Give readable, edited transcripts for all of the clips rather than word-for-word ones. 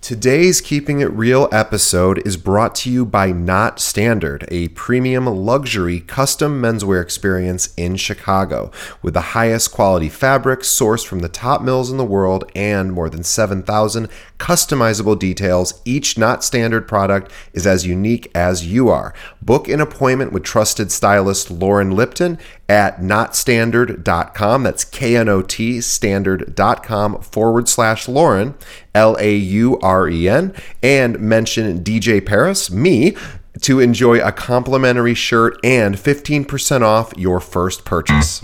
Today's Keeping It Real episode is brought to you by Not Standard, a premium luxury custom menswear experience in Chicago with the highest quality fabrics sourced from the top mills in the world and more than 7,000 customizable details. Each Not Standard product is as unique as you are. Book an appointment with trusted stylist Lauren Lipton at notstandard.com. That's KNOT standard.com/Lauren, LAUREN, and mention DJ Paris, me, to enjoy a complimentary shirt and 15% off your first purchase.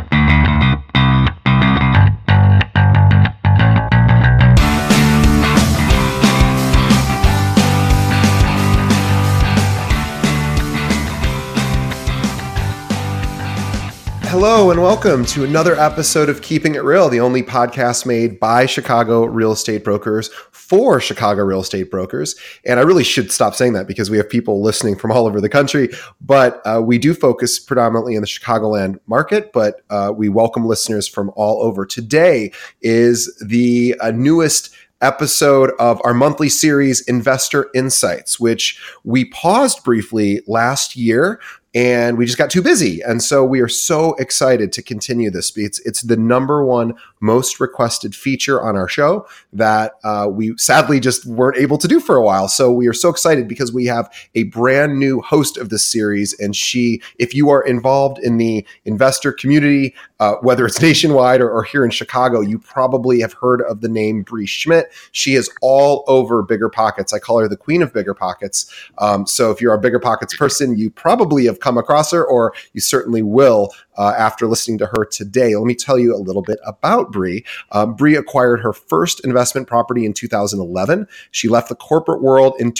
Hello and welcome to another episode of Keeping It Real, the only podcast made by Chicago real estate brokers for Chicago real estate brokers. And I really should stop saying that because we have people listening from all over the country, but we do focus predominantly in the Chicagoland market, but we welcome listeners from all over. Today is the newest episode of our monthly series, Investor Insights, which we paused briefly last year and we just got too busy. And so we are so excited to continue this. It's the number one most requested feature on our show that we sadly just weren't able to do for a while. So we are so excited because we have a brand new host of this series. And if you are involved in the investor community, whether it's nationwide or here in Chicago, you probably have heard of the name Bree Schmidt. She is all over Bigger Pockets. I call her the queen of Bigger Pockets. So if you're a Bigger Pockets person, you probably have come across her, or you certainly will after listening to her today. Let me tell you a little bit about Bree. Bree acquired her first investment property in 2011. She left the corporate world in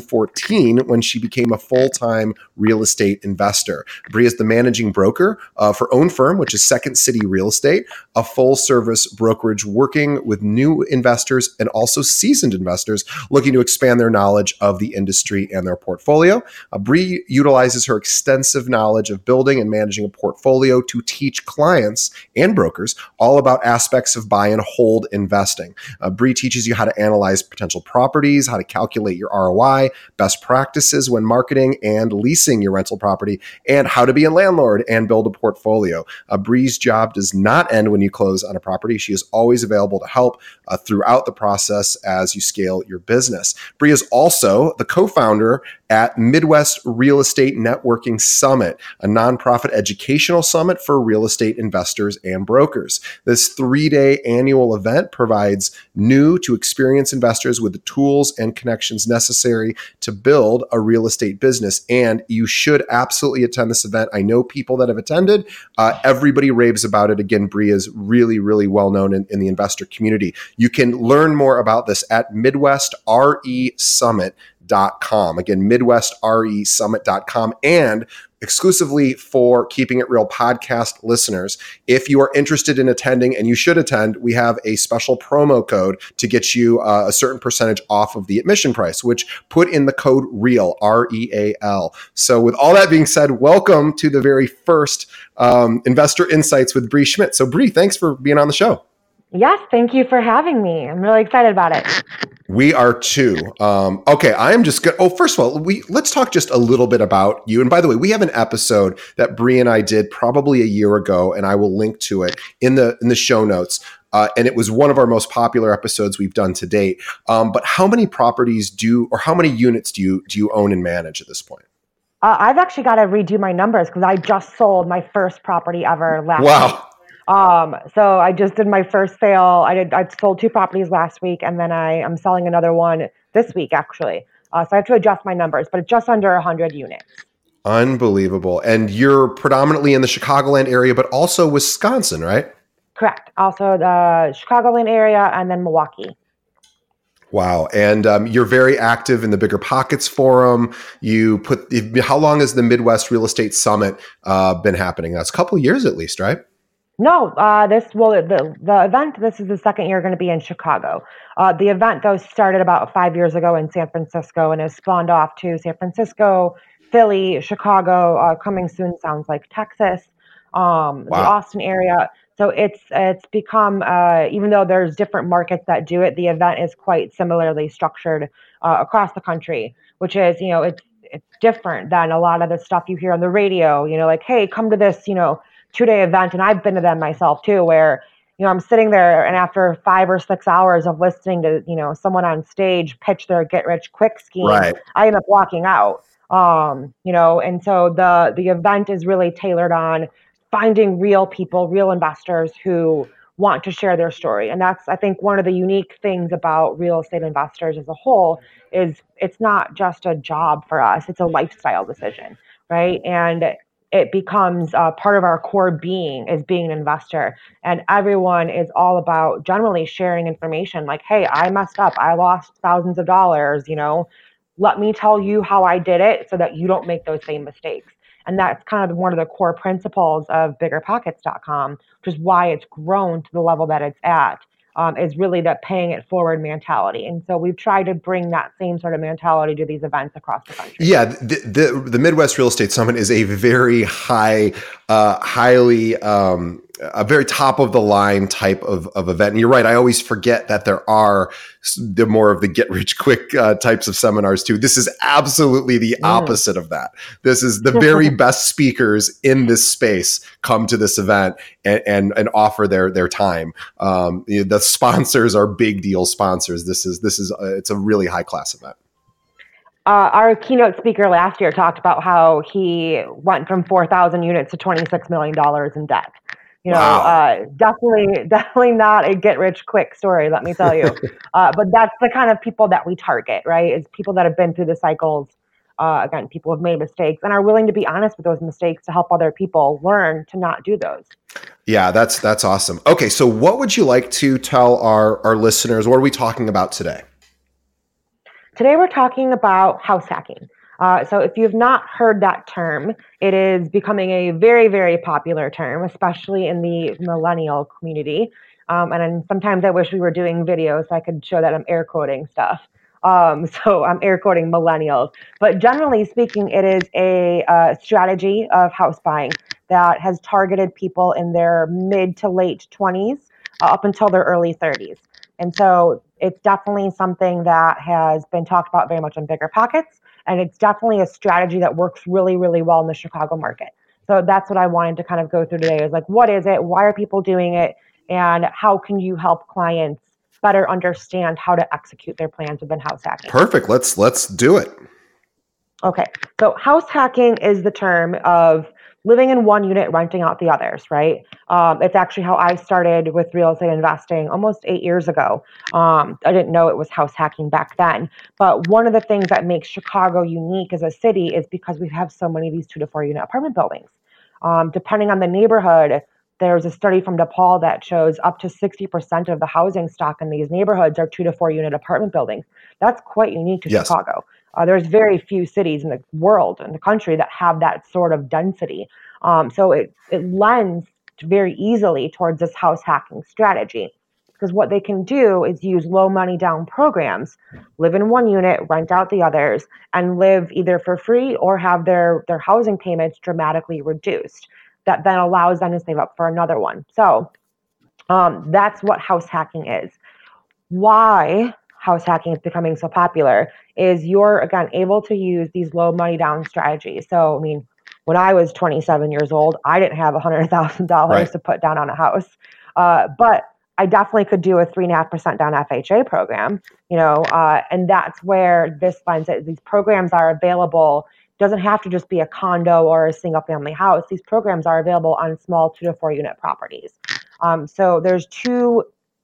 2014 when she became a full-time real estate investor. Bree is the managing broker of her own firm, which is Second City Real Estate, a full-service brokerage working with new investors and also seasoned investors looking to expand their knowledge of the industry and their portfolio. Bree utilizes her extensive knowledge of building and managing a portfolio to teach clients and brokers all about aspects of buy and hold investing. Bree teaches you how to analyze potential properties, how to calculate your ROI, best practices when marketing and leasing your rental property, and how to be a landlord and build a portfolio. Bree's job does not end when you close on a property. She is always available to help throughout the process as you scale your business. Bree is also the co-founder at Midwest Real Estate Networking Summit, a nonprofit educational summit for real estate investors and brokers. This 3-day annual event provides new to experienced investors with the tools and connections necessary to build a real estate business. And you should absolutely attend this event. I know people that have attended. Everybody raves about it. Again, Bree is really, really well known in the investor community. You can learn more about this at MidwestRESummit.com. Again, MidwestRESummit.com. And exclusively for Keeping It Real podcast listeners, if you are interested in attending, and you should attend, we have a special promo code to get you a certain percentage off of the admission price, which put in the code REAL, REAL. So with all that being said, welcome to the very first Investor Insights with Bree Schmidt. So Bree, thanks for being on the show. Yes, thank you for having me. I'm really excited about it. We are too. Okay, I am just going. First of all, let's talk just a little bit about you. And by the way, we have an episode that Bree and I did probably a year ago, and I will link to it in the show notes. And it was one of our most popular episodes we've done to date. But how many properties how many units do you own and manage at this point? I've actually got to redo my numbers because I just sold my first property ever last week. So I just did my first sale. I sold 2 properties last week, and then I'm selling another one this week, actually. So I have to adjust my numbers, but it's just under 100 units. Unbelievable. And you're predominantly in the Chicagoland area, but also Wisconsin, right? Correct. Also the Chicagoland area and then Milwaukee. Wow. And you're very active in the Bigger Pockets Forum. How long has the Midwest Real Estate Summit been happening? That's a couple of years at least, right? No, the event, this is the second year going to be in Chicago. The event, though, started about 5 years ago in San Francisco and has spawned off to San Francisco, Philly, Chicago, coming soon sounds like Texas, the Austin area. So it's become, even though there's different markets that do it, the event is quite similarly structured across the country, which is, it's different than a lot of the stuff you hear on the radio, like, hey, come to this, 2-day event. And I've been to them myself too, where, I'm sitting there and after 5 or 6 hours of listening to, someone on stage pitch their get rich quick scheme, right. I end up walking out. And so the event is really tailored on finding real people, real investors who want to share their story. And that's, I think, one of the unique things about real estate investors as a whole is it's not just a job for us, it's a lifestyle decision, right? And it becomes part of our core being as being an investor. And everyone is all about generally sharing information like, hey, I messed up, I lost thousands of dollars, let me tell you how I did it so that you don't make those same mistakes. And that's kind of one of the core principles of biggerpockets.com, which is why it's grown to the level that it's at, is really that paying it forward mentality. And so we've tried to bring that same sort of mentality to these events across the country. Yeah, the Midwest Real Estate Summit is a very highly a very top of the line type of event. And you're right. I always forget that there are the more of the get rich quick types of seminars too. This is absolutely the opposite of that. This is the very best speakers in this space come to this event and offer their time. The sponsors are big deal sponsors. This is it's a really high class event. Our keynote speaker last year talked about how he went from 4,000 units to $26 million in debt. Wow. Definitely not a get rich quick story, let me tell you. But that's the kind of people that we target, right? Is people that have been through the cycles. Again, people have made mistakes and are willing to be honest with those mistakes to help other people learn to not do those. Yeah, that's awesome. Okay, so what would you like to tell our listeners? What are we talking about today? Today we're talking about house hacking. So if you've not heard that term, it is becoming a very, very popular term, especially in the millennial community. And sometimes I wish we were doing videos so I could show that I'm air quoting stuff. So I'm air quoting millennials. But generally speaking, it is a strategy of house buying that has targeted people in their mid to late 20s up until their early 30s. And so it's definitely something that has been talked about very much on Bigger Pockets. And it's definitely a strategy that works really, really well in the Chicago market. So that's what I wanted to kind of go through today is like, what is it? Why are people doing it? And how can you help clients better understand how to execute their plans within house hacking? Perfect. Let's do it. Okay. So house hacking is the term of living in one unit, renting out the others, right? It's actually how I started with real estate investing almost 8 years ago. I didn't know it was house hacking back then. But one of the things that makes Chicago unique as a city is because we have so many of these 2 to 4 unit apartment buildings. Depending on the neighborhood, there's a study from DePaul that shows up to 60% of the housing stock in these neighborhoods are 2 to 4 unit apartment buildings. That's quite unique to Chicago. There's very few cities in the world, in the country, that have that sort of density. So it lends very easily towards this house hacking strategy. Because what they can do is use low money down programs, live in one unit, rent out the others, and live either for free or have their housing payments dramatically reduced. That then allows them to save up for another one. So that's what house hacking is. Why house hacking is becoming so popular is you're, again, able to use these low money down strategies. So, I mean, when I was 27 years old, I didn't have $100,000 to put down on a house. But I definitely could do a 3.5% down FHA program, and that's where this lends it. These programs are available. It doesn't have to just be a condo or a single family house. These programs are available on small 2 to 4 unit properties. So there's two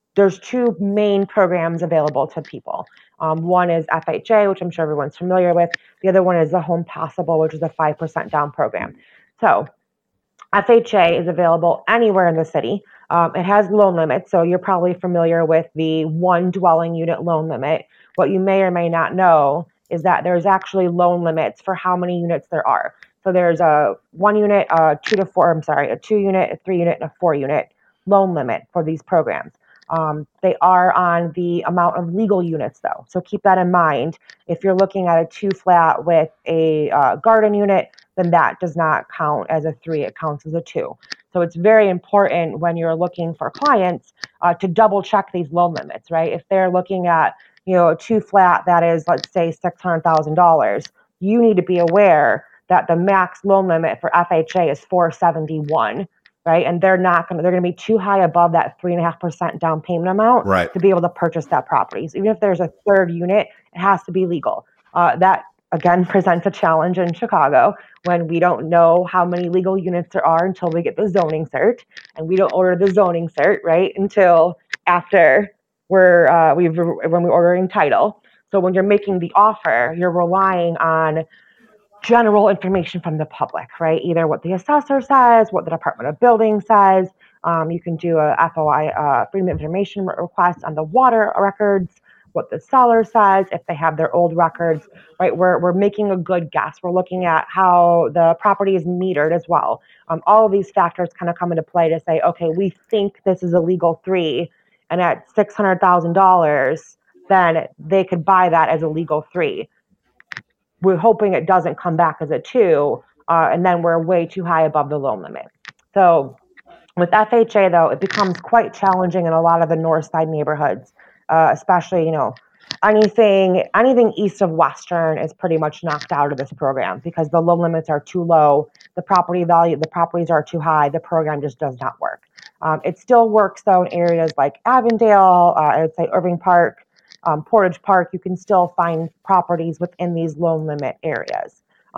main programs available to people. One is FHA, which I'm sure everyone's familiar with. The other one is the Home Possible, which is a 5% down program. So FHA is available anywhere in the city. It has loan limits, so you're probably familiar with the one dwelling unit loan limit. What you may or may not know is that there's actually loan limits for how many units there are. So there's a 1 unit, a 2 unit, a 3 unit, and a 4 unit loan limit for these programs. They are on the amount of legal units, though. So keep that in mind. If you're looking at a 2 flat with a garden unit, then that does not count as a 3. It counts as a 2. So it's very important when you're looking for clients to double check these loan limits, right? If they're looking at, a 2-flat that is, let's say, $600,000, you need to be aware that the max loan limit for FHA is 471, right? And they're going to be too high above that 3.5% down payment amount to be able to purchase that property. So even if there's a third unit, it has to be legal. That again presents a challenge in Chicago when we don't know how many legal units there are until we get the zoning cert, and we don't order the zoning cert right until after when we're ordering title. So when you're making the offer, you're relying on general information from the public, right? Either what the assessor says, what the Department of Building says. You can do a FOI, Freedom of Information request on the water records, what the seller says, if they have their old records, right? We're making a good guess. We're looking at how the property is metered as well. All of these factors kind of come into play to say, okay, we think this is a legal 3, and at $600,000, then they could buy that as a legal 3. We're hoping it doesn't come back as a 2, and then we're way too high above the loan limit. So with FHA, though, it becomes quite challenging in a lot of the north side neighborhoods, especially, anything east of Western is pretty much knocked out of this program because the loan limits are too low, the properties are too high, the program just does not work. It still works, though, in areas like Avondale, I would say Irving Park, Portage Park. You can still find properties within these loan limit areas.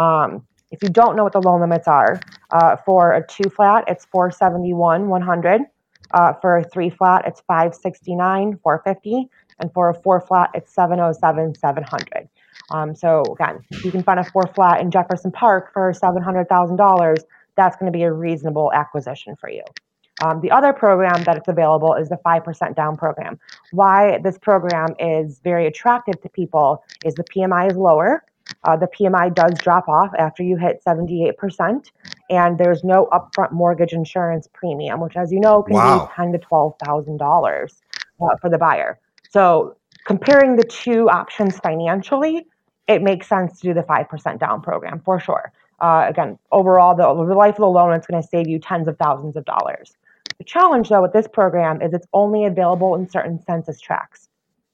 If you don't know what the loan limits are, for a 2-flat, it's 471, 100. For a 3-flat, it's 569, 450. And for a 4-flat, it's 707, 700. So again, if you can find a 4-flat in Jefferson Park for $700,000, that's going to be a reasonable acquisition for you. The other program that it's available is the 5% down program. Why this program is very attractive to people is the PMI is lower. The PMI does drop off after you hit 78%, and there's no upfront mortgage insurance premium, which, as you know, can be $10,000 to $12,000 for the buyer. So comparing the two options financially, it makes sense to do the 5% down program for sure. Again, overall, the life of the loan is going to save you tens of thousands of dollars. The challenge, though, with this program is it's only available in certain census tracts.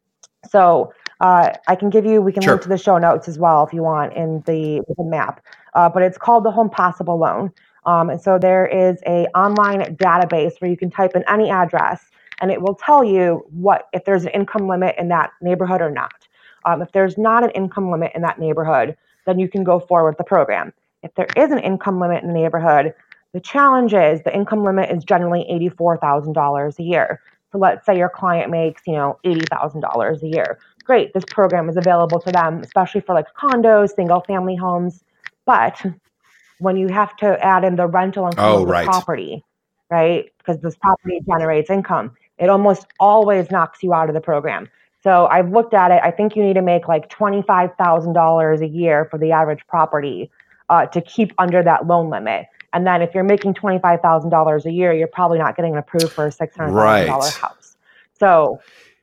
So we can link to the show notes as well if you want in the map. But it's called the Home Possible Loan. And so there is a online database where you can type in any address and it will tell you if there's an income limit in that neighborhood or not. If there's not an income limit in that neighborhood, then you can go forward with the program. If there is an income limit in the neighborhood, the challenge is the income limit is generally $84,000 a year. So let's say your client makes, $80,000 a year. Great, this program is available to them, especially for like condos, single family homes. But when you have to add in the rental income of the property, right? Because this property generates income, it almost always knocks you out of the program. So I've looked at it. I think you need to make like $25,000 a year for the average property to keep under that loan limit. And then if you're making $25,000 a year, you're probably not getting approved for a $600,000 house. So,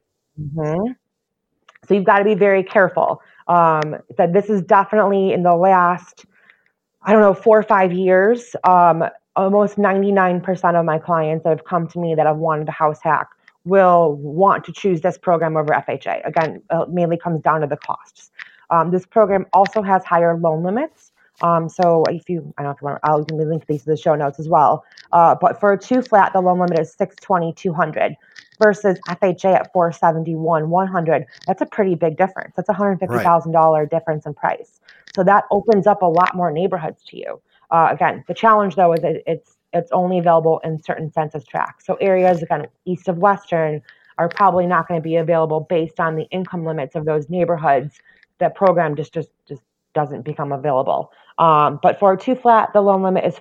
so you've got to be very careful. That this is definitely in the last, 4 or 5 years, almost 99% of my clients that have come to me that have wanted a house hack will want to choose this program over FHA. Again, it mainly comes down to the costs. This program also has higher loan limits. So I'll link these to the show notes as well. But for a 2-flat, the loan limit is 620, 200 versus FHA at 471, 100. That's a pretty big difference. That's $150,000 difference in price. So that opens up a lot more neighborhoods to you. Again, the challenge though is it's only available in certain census tracts. So areas again east of Western are probably not going to be available based on the income limits of those neighborhoods. That program just doesn't become available. But for a 2-flat, the loan limit is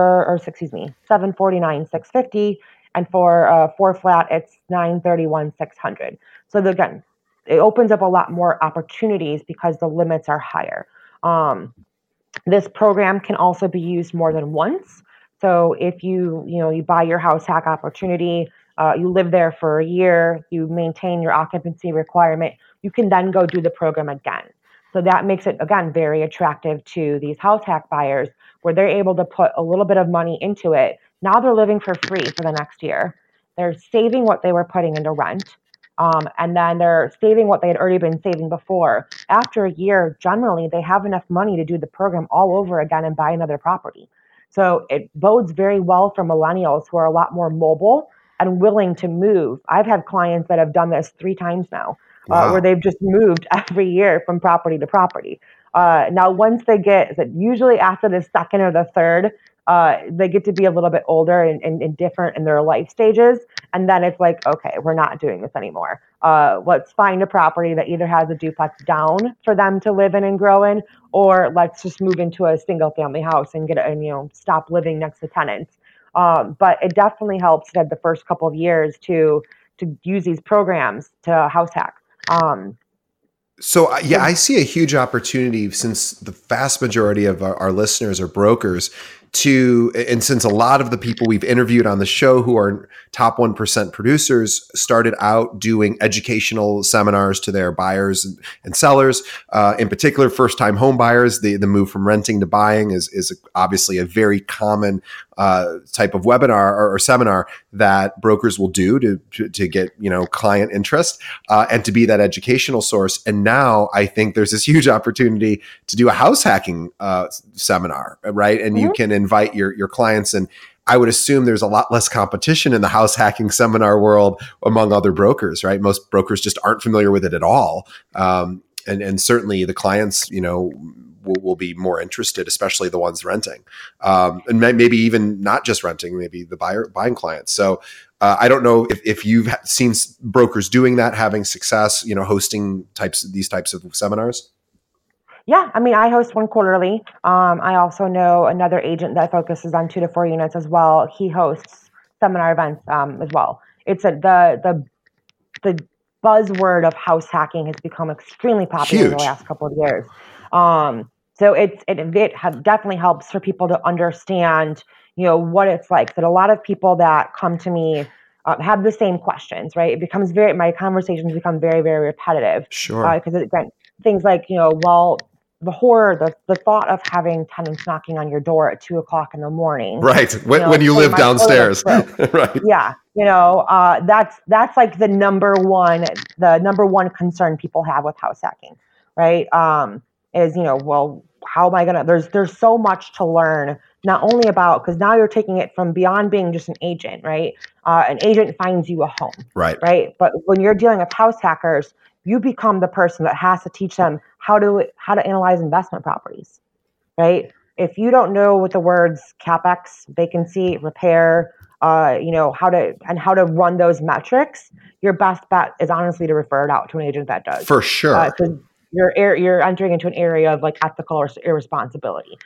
749, 650, and for a 4-flat, it's 931, 600. So again, it opens up a lot more opportunities because the limits are higher. This program can also be used more than once. So if you buy your house hack opportunity, you live there for a year, you maintain your occupancy requirement, you can then go do the program again. So that makes it, again, very attractive to these house hack buyers where they're able to put a little bit of money into it. Now they're living for free for the next year. They're saving what they were putting into rent. And then they're saving what they had already been saving before. After a year, generally, they have enough money to do the program all over again and buy another property. So it bodes very well for millennials who are a lot more mobile and willing to move. I've had clients that have done this 3 times now, where they've just moved every year from property to property. Now, once they get, usually after the second or the third, they get to be a little bit older and different in their life stages. And then it's like, okay, we're not doing this anymore. Let's find a property that either has a duplex down for them to live in and grow in, or let's just move into a single family house and stop living next to tenants. But it definitely helps that the first couple of years to use these programs to house hack. So yeah, I see a huge opportunity since the vast majority of our listeners are brokers and since a lot of the people we've interviewed on the show who are top 1% producers started out doing educational seminars to their buyers and sellers, in particular, first-time home buyers, the move from renting to buying is obviously a very common type of webinar or seminar that brokers will do to get, client interest and to be that educational source. And now I think there's this huge opportunity to do a house hacking seminar, right? And you can invite your clients, and I would assume there's a lot less competition in the house hacking seminar world among other brokers, right? Most brokers just aren't familiar with it at all. And certainly the clients, will be more interested, especially the ones renting, and maybe even not just renting, maybe the buying clients. So I don't know if you've seen brokers doing that, having success, hosting these types of seminars. Yeah, I mean, I host one quarterly. I also know another agent that focuses on 2 to 4 units as well. He hosts seminar events as well. It's the buzzword of house hacking has become extremely popular in the last couple of years. So it definitely helps for people to understand, what it's like. That a lot of people that come to me have the same questions, right? It becomes my conversations become very, very repetitive. Sure. Because things like, the horror, the thought of having tenants knocking on your door at 2:00 in the morning. Right. When you live downstairs. Right. Yeah. That's like the number one concern people have with house hacking, right? Is, well, how am I going to, there's so much to learn, not only about, because now you're taking it from beyond being just an agent, right? An agent finds you a home, right? But when you're dealing with house hackers, you become the person that has to teach them how to analyze investment properties, right? If you don't know what the words CapEx, vacancy, repair, how to run those metrics, your best bet is honestly to refer it out to an agent that does. For sure. Because you're entering into an area of like ethical or irresponsibility.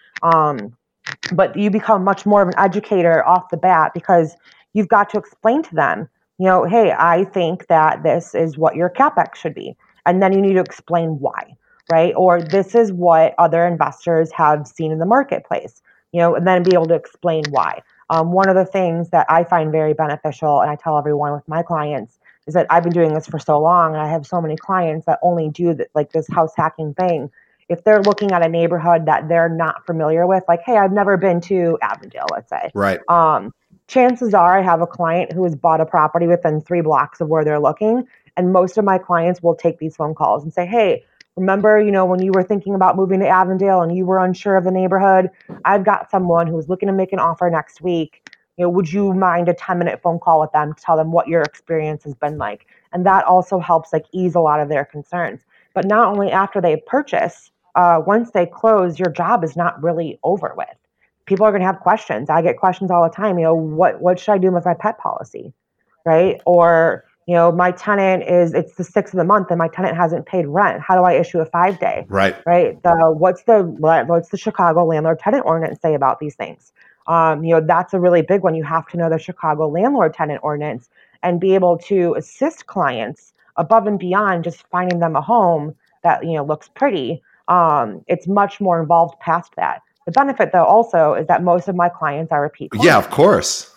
But you become much more of an educator off the bat because you've got to explain to them, hey, I think that this is what your CapEx should be. And then you need to explain why, right? Or this is what other investors have seen in the marketplace, and then be able to explain why. One of the things that I find very beneficial, and I tell everyone with my clients, is that I've been doing this for so long, and I have so many clients that only do this house hacking thing. If they're looking at a neighborhood that they're not familiar with, like, hey, I've never been to Avondale, let's say. Right. Chances are I have a client who has bought a property within 3 blocks of where they're looking. And most of my clients will take these phone calls and say, hey, remember, when you were thinking about moving to Avondale and you were unsure of the neighborhood, I've got someone who's looking to make an offer next week. Would you mind a 10-minute phone call with them to tell them what your experience has been like? And that also helps ease a lot of their concerns. But not only after they purchase, once they close, your job is not really over with. People are going to have questions. I get questions all the time. What should I do with my pet policy, right? Or my tenant it's the 6th of the month and my tenant hasn't paid rent. How do I issue a 5-day? Right. What's the Chicago landlord tenant ordinance say about these things? That's a really big one. You have to know the Chicago landlord tenant ordinance and be able to assist clients above and beyond just finding them a home that, looks pretty. It's much more involved past that. The benefit though also is that most of my clients are repeat clients. Yeah, of course.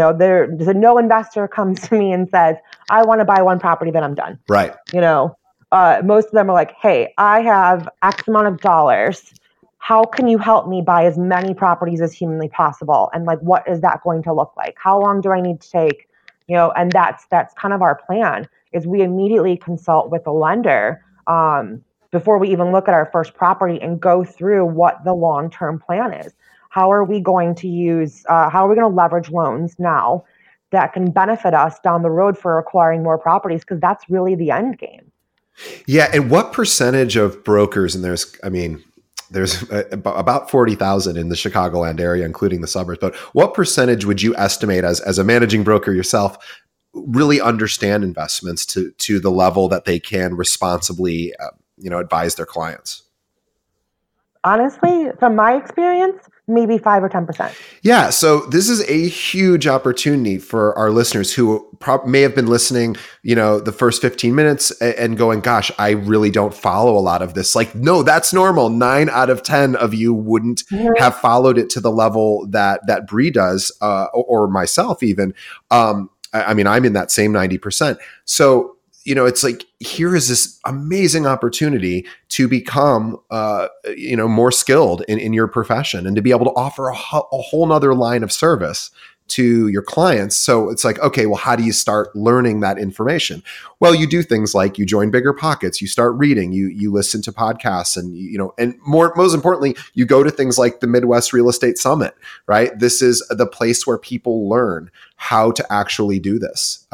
There's no investor comes to me and says, I want to buy one property, then I'm done. Right. most of them are like, hey, I have X amount of dollars. How can you help me buy as many properties as humanly possible? And like, what is that going to look like? How long do I need to take? And that's kind of our plan is we immediately consult with the lender before we even look at our first property and go through what the long-term plan is. How are we going to leverage loans now that can benefit us down the road for acquiring more properties? Because that's really the end game. Yeah. And what percentage of brokers, and there's about 40,000 in the Chicagoland area, including the suburbs, but what percentage would you estimate as a managing broker yourself really understand investments to the level that they can responsibly, advise their clients? Honestly, from my experience, maybe 5 or 10%. Yeah. So this is a huge opportunity for our listeners who may have been listening, the first 15 minutes and going, gosh, I really don't follow a lot of this. Like, no, that's normal. 9 out of 10 of you wouldn't have followed it to the level that Bree does, or myself even. I'm in that same 90%. So, it's like, here is this amazing opportunity to become, more skilled in your profession and to be able to offer a whole nother line of service to your clients. So it's like, okay, well, how do you start learning that information? Well, you do things like you join Bigger Pockets, you start reading, you listen to podcasts, and most importantly, you go to things like the Midwest Real Estate Summit, right? This is the place where people learn how to actually do this.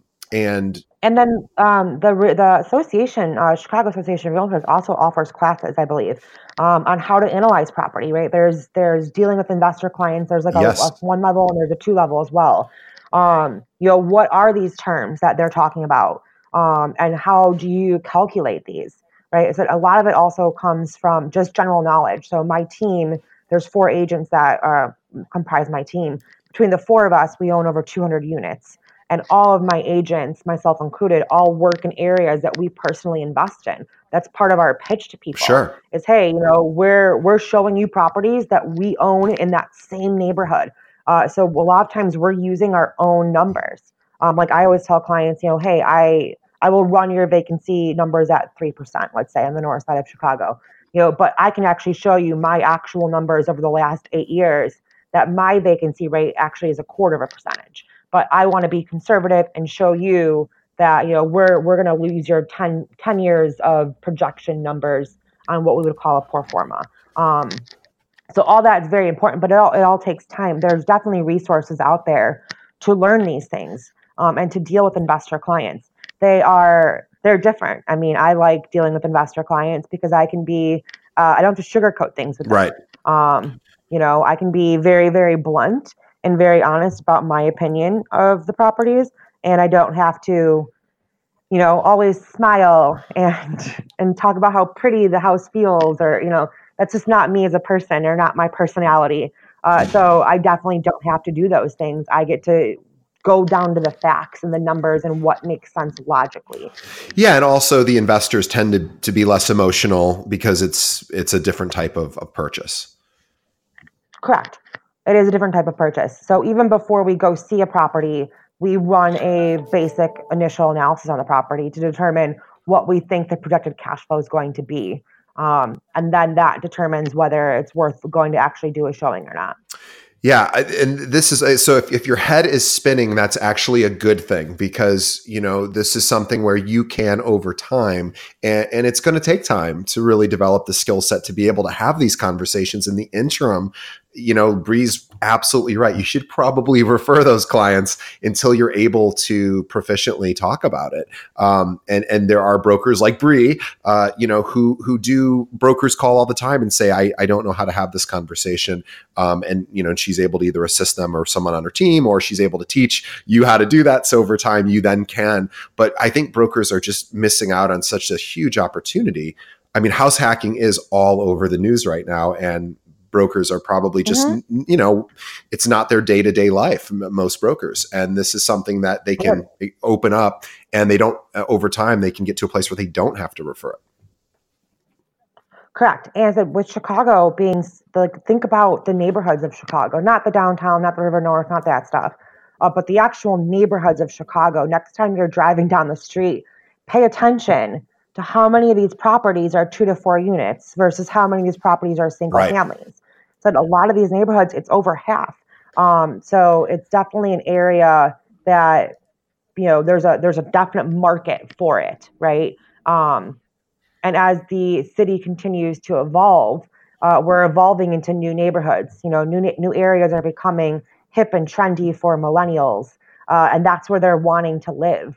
And then the association, Chicago Association of Realtors, also offers classes, I believe, on how to analyze property. Right? There's dealing with investor clients. There's like a 1 level and there's a 2 level as well. What are these terms that they're talking about, and how do you calculate these? Right? So a lot of it also comes from just general knowledge. So my team, there's 4 agents that comprise my team. Between the 4 of us, we own over 200 units. And all of my agents, myself included, all work in areas that we personally invest in. That's part of our pitch to people. Sure. Is, hey, we're showing you properties that we own in that same neighborhood. So a lot of times we're using our own numbers. Like I always tell clients, hey, I will run your vacancy numbers at 3%, let's say, on the north side of Chicago. But I can actually show you my actual numbers over the last 8 years that my vacancy rate actually is 0.25%. But I want to be conservative and show you that, we're going to lose your 10 years of projection numbers on what we would call a pro forma. So all that is very important, but it all takes time. There's definitely resources out there to learn these things, and to deal with investor clients. They're different. I like dealing with investor clients because I can be, I don't have to sugarcoat things with them. Right. I can be very, very blunt and very honest about my opinion of the properties. And I don't have to, always smile and talk about how pretty the house feels, or, that's just not me as a person or not my personality. So I definitely don't have to do those things. I get to go down to the facts and the numbers and what makes sense logically. Yeah. And also the investors tend to be less emotional because it's a different type of purchase. Correct. It is a different type of purchase. So even before we go see a property, we run a basic initial analysis on the property to determine what we think the projected cash flow is going to be. And then that determines whether it's worth going to actually do a showing or not. Yeah. And this is, so if your head is spinning, that's actually a good thing because, this is something where you can over time, and it's going to take time to really develop the skill set to be able to have these conversations in the interim. Bree's absolutely right. You should probably refer those clients until you're able to proficiently talk about it. And there are brokers like Bree, who do brokers call all the time and say, I don't know how to have this conversation. And she's able to either assist them or someone on her team, or she's able to teach you how to do that. So over time you then can, but I think brokers are just missing out on such a huge opportunity. House hacking is all over the news right now, and brokers are probably just, it's not their day-to-day life, most brokers. And this is something that they can open up, and they don't, over time, they can get to a place where they don't have to refer it. Correct. And with Chicago being, think about the neighborhoods of Chicago, not the downtown, not the River North, not that stuff, but the actual neighborhoods of Chicago. Next time you're driving down the street, pay attention to how many of these properties are 2 to 4 units versus how many of these properties are single families. So a lot of these neighborhoods, it's over half. So it's definitely an area that, there's a definite market for it, right? And as the city continues to evolve, we're evolving into new neighborhoods. New areas are becoming hip and trendy for millennials, and that's where they're wanting to live.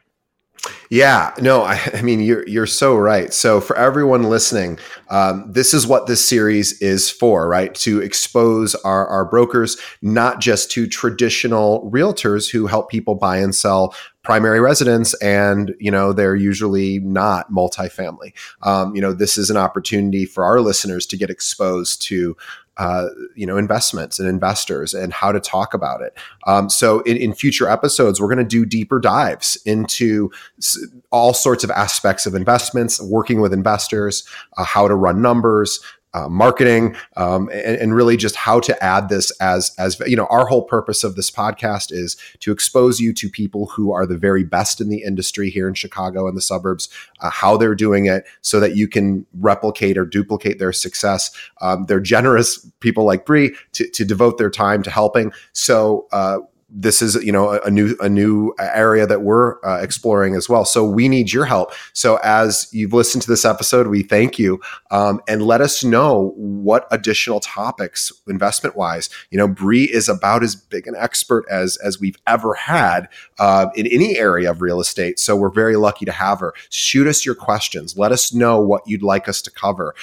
Yeah, no, I mean, you're so right. So for everyone listening, this is what this series is for, right? To expose our brokers, not just to traditional realtors who help people buy and sell primary residence, and they're usually not multifamily. This is an opportunity for our listeners to get exposed to investments and investors and how to talk about it. So in future episodes, we're going to do deeper dives into all sorts of aspects of investments, working with investors, how to run numbers, marketing, and really just how to add this as our whole purpose of this podcast is to expose you to people who are the very best in the industry here in Chicago and the suburbs, how they're doing it so that you can replicate or duplicate their success. They're generous people like Bree to devote their time to helping. So, this is, a new area that we're exploring as well. So we need your help. So as you've listened to this episode, we thank you, and let us know what additional topics, investment wise. Bree is about as big an expert as we've ever had in any area of real estate. So we're very lucky to have her. Shoot us your questions. Let us know what you'd like us to cover.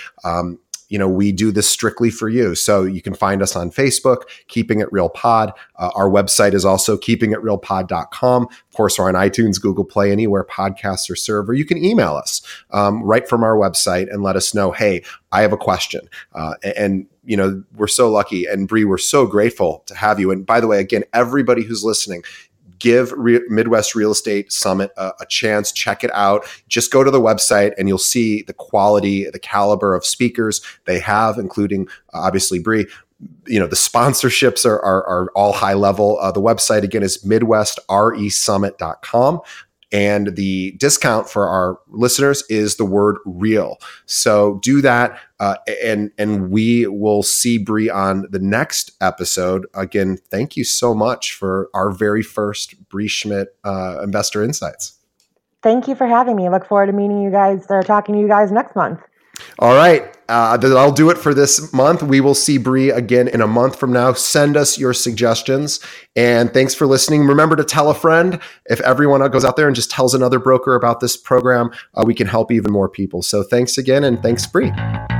We do this strictly for you. So you can find us on Facebook, Keeping It Real Pod. Our website is also keepingitrealpod.com. Of course, we're on iTunes, Google Play, anywhere podcasts are served. Or you can email us right from our website and let us know, hey, I have a question. And we're so lucky. And Bree, we're so grateful to have you. And by the way, again, everybody who's listening, give Midwest Real Estate Summit a chance. Check it out. Just go to the website and you'll see the quality, the caliber of speakers they have, including obviously Bree. The sponsorships are all high level. The website again is MidwestRESummit.com. And the discount for our listeners is the word real. So do that. And we will see Bree on the next episode. Again, thank you so much for our very first Bree Schmidt Investor Insights. Thank you for having me. I look forward to meeting you guys or talking to you guys next month. All right. I'll do it for this month. We will see Bree again in a month from now. Send us your suggestions. And thanks for listening. Remember to tell a friend. If everyone goes out there and just tells another broker about this program, we can help even more people. So thanks again. And thanks, Bree.